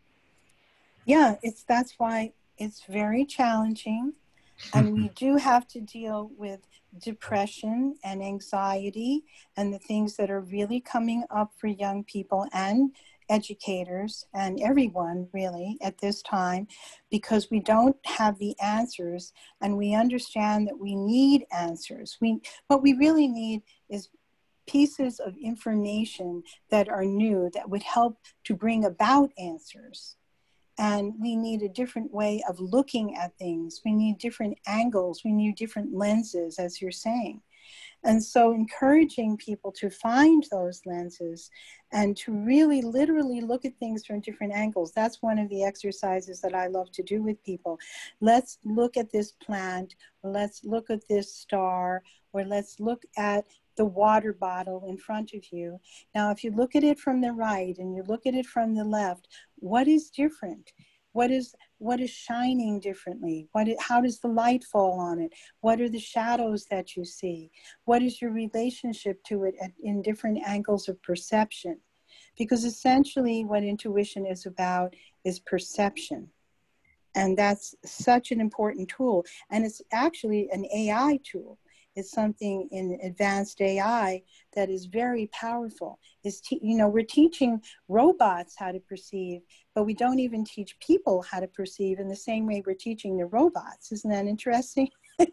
Yeah, that's why it's very challenging. And we do have to deal with depression and anxiety and the things that are really coming up for young people and educators and everyone really at this time, because we don't have the answers, and we understand that we need answers. What we really need is pieces of information that are new, that would help to bring about answers. And we need a different way of looking at things. We need different angles. We need different lenses, as you're saying. And so encouraging people to find those lenses and to really literally look at things from different angles. That's one of the exercises that I love to do with people. Let's look at this plant, or let's look at this star, or let's look at the water bottle in front of you. Now, if you look at it from the right and you look at it from the left, what is different? What is shining differently? How does the light fall on it? What are the shadows that you see? What is your relationship to it in different angles of perception? Because essentially what intuition is about is perception. And that's such an important tool. And it's actually an AI tool. It's something in advanced AI that is very powerful. We're teaching robots how to perceive, but we don't even teach people how to perceive in the same way we're teaching the robots. Isn't that interesting?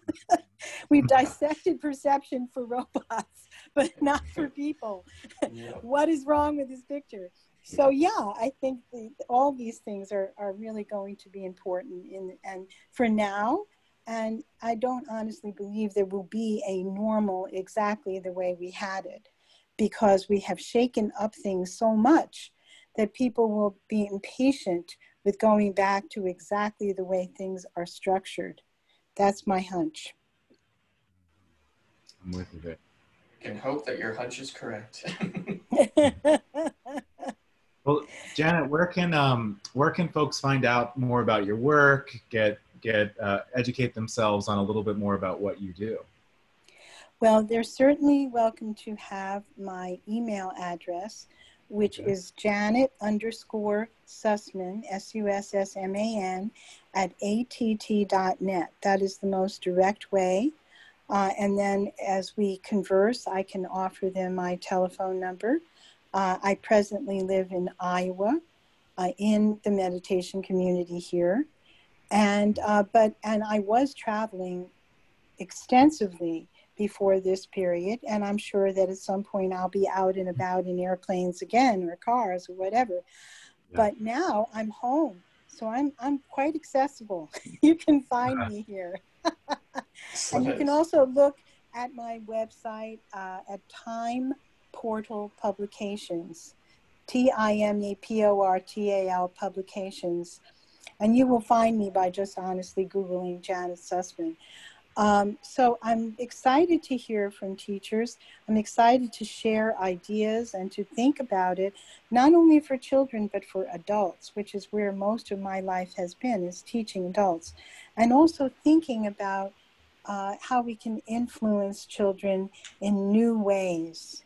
We've dissected perception for robots, but not for people. Yeah. What is wrong with this picture? So yeah, I think all these things are really going to be important and for now. And I don't honestly believe there will be a normal exactly the way we had it, because we have shaken up things so much that people will be impatient with going back to exactly the way things are structured. That's my hunch. I'm with you. You can hope that your hunch is correct. Well, Janet, where can folks find out more about your work, educate themselves on a little bit more about what you do? Well, they're certainly welcome to have my email address, which is Janet_Sussman, Sussman, @att.net. That is the most direct way. And then as we converse, I can offer them my telephone number. I presently live in Iowa, in the meditation community here. And I was traveling extensively before this period, and I'm sure that at some point I'll be out and about in airplanes again, or cars, or whatever. Yeah. But now I'm home, so I'm quite accessible. You can find me here. And you can also look at my website at Time Portal Publications, TIMEPORTAL Publications, and you will find me by just honestly Googling Janet Sussman. So I'm excited to hear from teachers. I'm excited to share ideas and to think about it, not only for children, but for adults, which is where most of my life has been, is teaching adults. And also thinking about how we can influence children in new ways,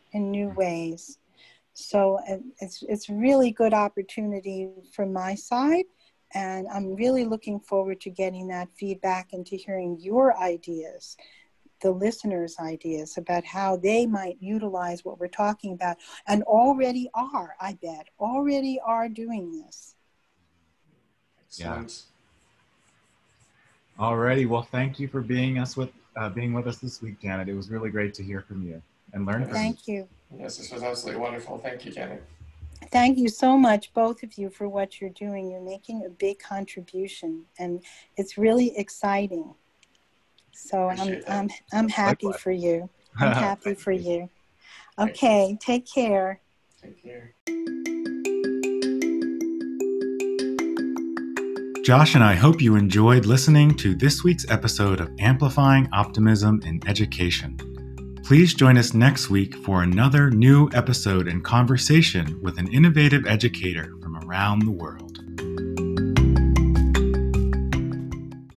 So it's really good opportunity from my side. And I'm really looking forward to getting that feedback and to hearing your ideas, the listeners' ideas about how they might utilize what we're talking about, and already are, I bet, already are doing this. Excellent. Yeah. Alrighty, well, thank you for being with us this week, Janet. It was really great to hear from you and learn from you. Thank you. Yes, this was absolutely wonderful. Thank you, Janet. Thank you so much, both of you, for what you're doing. You're making a big contribution, and it's really exciting. So I'm happy for you. I'm happy for you. Okay, take care. Take care. Josh and I hope you enjoyed listening to this week's episode of Amplifying Optimism in Education. Please join us next week for another new episode and conversation with an innovative educator from around the world.